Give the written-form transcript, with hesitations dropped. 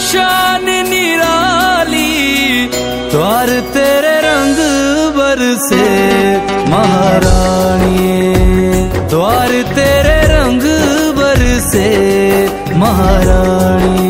शान निराली, द्वार तेरे रंग बरसे महारानी, द्वार तेरे रंग बरसे महारानी।